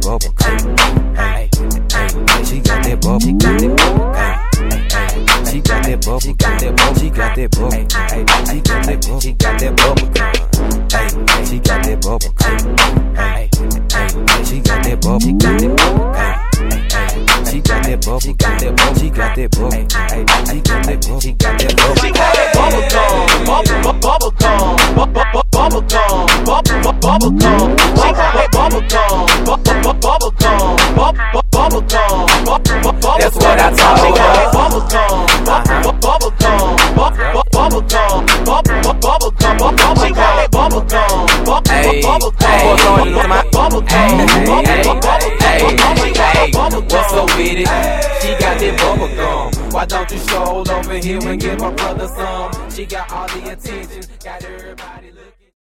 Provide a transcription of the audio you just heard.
bubble gum. Hey, she got that bubble. She got that bubble. She got that bubble. She got that bubble. She got that bubble. She got that bubble. She got that bubble gum. She got that bubble gum. She got that bubble. She got that bubble. She got that bubble. She got that bubble. She got that bubble. She got that bubble. She got that bubble. She got that bubble gum. Bubble gum. Bubble gum. Bubble gum. She got that bubble gum. Bubble gum. Bubble gum. That's what I told her. Bubble gum. Bubble gum. Bubble gum. Bubble gum. She got that bubble gum. Bubble gum. What's so with it? She got that bubble gum. Why don't you stroll over here and give my brother some? She got all the attention, got everybody looking.